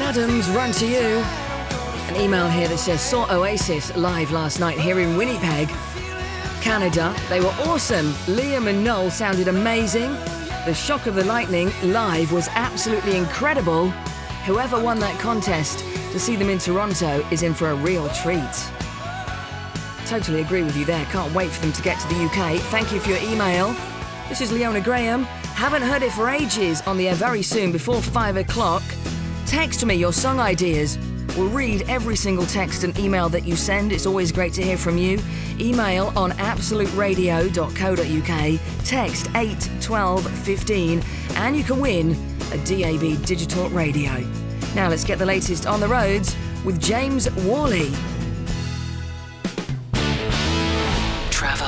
Adams, Run to You. An email here that says, saw Oasis live last night here in Winnipeg, Canada. They were awesome. Liam and Noel sounded amazing. The Shock of the Lightning live was absolutely incredible. Whoever won that contest to see them in Toronto is in for a real treat. Totally agree with you there. Can't wait for them to get to the UK. Thank you for your email. This is Leona Graham. Haven't heard it for ages. On the air very soon before 5 o'clock. Text me your song ideas. We'll read every single text and email that you send. It's always great to hear from you. Email on absoluteradio.co.uk. Text 8 12 15 and you can win a DAB digital radio. Now let's get the latest on the roads with James Worley.